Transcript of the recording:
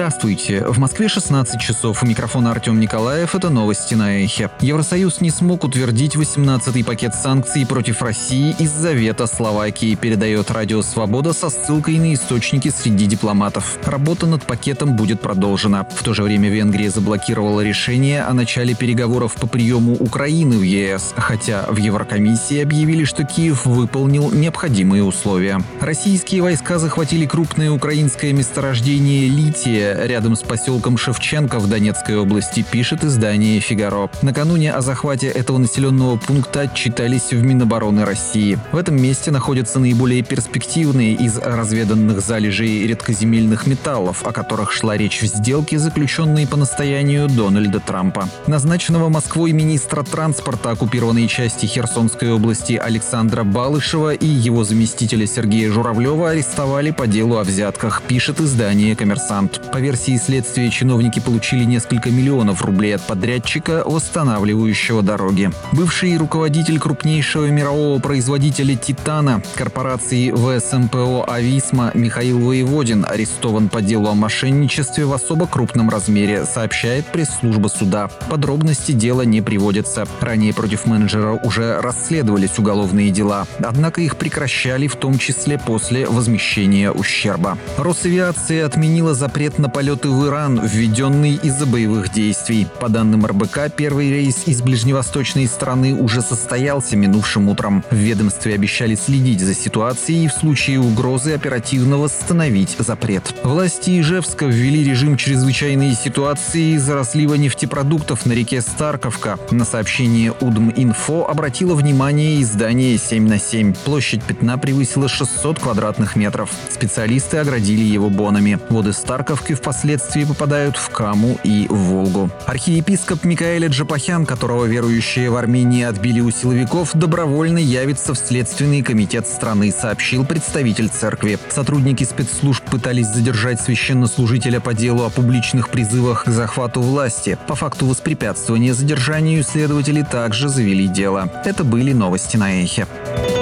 Здравствуйте. В Москве 16 часов. У микрофона Артем Николаев. Это новости на Эхе. Евросоюз не смог утвердить 18-й пакет санкций против России из-за вето Словакии, передает Радио Свобода со ссылкой на источники среди дипломатов. Работа над пакетом будет продолжена. В то же время Венгрия заблокировала решение о начале переговоров по приему Украины в ЕС, хотя в Еврокомиссии объявили, что Киев выполнил необходимые условия. Российские войска захватили крупное украинское месторождение лития рядом с поселком Шевченко в Донецкой области, пишет издание «Фигаро». Накануне о захвате этого населенного пункта отчитались в Минобороны России. В этом месте находятся наиболее перспективные из разведанных залежей редкоземельных металлов, о которых шла речь в сделке, заключенной по настоянию Дональда Трампа. Назначенного Москвой министра транспорта оккупированной части Херсонской области Александра Балышева и его заместителя Сергея Журавлева арестовали по делу о взятках, пишет издание «Коммерсант». По версии следствия, чиновники получили несколько миллионов рублей от подрядчика, восстанавливающего дороги. Бывший руководитель крупнейшего мирового производителя «Титана» корпорации ВСМПО «Ависма» Михаил Воеводин арестован по делу о мошенничестве в особо крупном размере, сообщает пресс-служба суда. Подробности дела не приводятся. Ранее против менеджера уже расследовались уголовные дела, однако их прекращали, в том числе после возмещения ущерба. Росавиация отменила запрет на полеты в Иран, введенный из-за боевых действий. По данным РБК, первый рейс из ближневосточной страны уже состоялся минувшим утром. В ведомстве обещали следить за ситуацией и в случае угрозы оперативно восстановить запрет. Власти Ижевска ввели режим чрезвычайной ситуации из-за разлива нефтепродуктов на реке Старковка. На сообщение УДМ-Инфо обратило внимание издание 7/7. Площадь пятна превысила 600 квадратных метров. Специалисты оградили его бонами. Воды Старковки впоследствии попадают в Каму и в Волгу. Архиепископ Микаэль Аджапахян, которого верующие в Армении отбили у силовиков, добровольно явится в Следственный комитет страны, сообщил представитель церкви. Сотрудники спецслужб пытались задержать священнослужителя по делу о публичных призывах к захвату власти. По факту воспрепятствования задержанию следователи также завели дело. Это были новости на Эхе.